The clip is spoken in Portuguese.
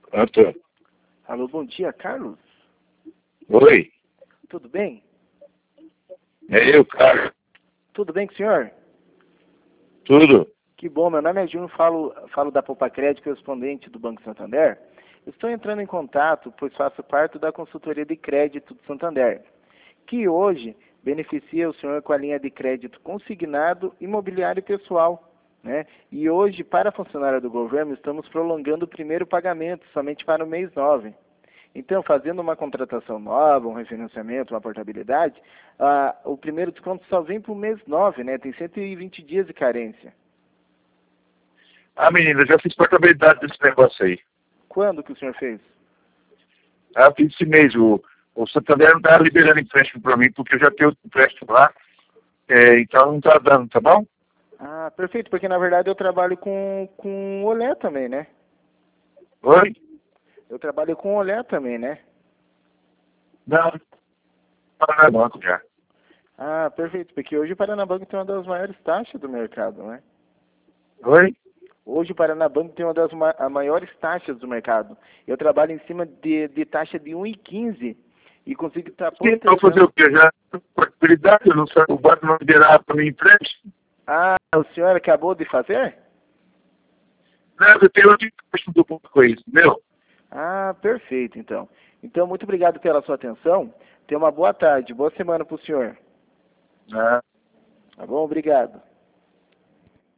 Pronto. Alô, bom dia, Carlos. Oi, Tudo bem? é eu, cara. Tudo bem com o senhor? Tudo. Que bom, meu nome é Júnior, falo da Poupa Crédito, correspondente do Banco Santander. Estou entrando em contato, pois faço parte da consultoria de crédito do Santander, que hoje beneficia o senhor com a linha de crédito consignado imobiliário pessoal, né? E hoje, para funcionário do governo, estamos prolongando o primeiro pagamento somente para o mês 9. Então, fazendo uma contratação nova, um refinanciamento, uma portabilidade, o primeiro desconto só vem para o mês 9, né? Tem 120 dias de carência. Ah, menina, eu já fiz portabilidade desse negócio aí. Quando que o senhor fez? Ah, fiz esse mês. O Santander não tá liberando empréstimo para mim, porque eu já tenho empréstimo lá. Então não tá dando, tá bom? Ah, perfeito, porque na verdade eu trabalho com olé também, né? Oi? Eu trabalho com olé também, né? Não. Tá no banco já. Ah, perfeito, porque hoje o Paranabanco tem uma das maiores taxas do mercado, né? Oi? Hoje o Paranabanco tem uma das maiores taxas do mercado. Eu trabalho em cima de taxa de 1,15 e consigo estar Então fazer o quê? Já portabilidade, eu não sei, o banco não liberar para mim empréstimo. Ah, o senhor acabou de fazer? Não, eu tenho outro empréstimo do banco com isso, meu. Ah, perfeito, então. Então, muito obrigado pela sua atenção. Tenha uma boa tarde, boa semana para o senhor. Ah. Tá bom? Obrigado.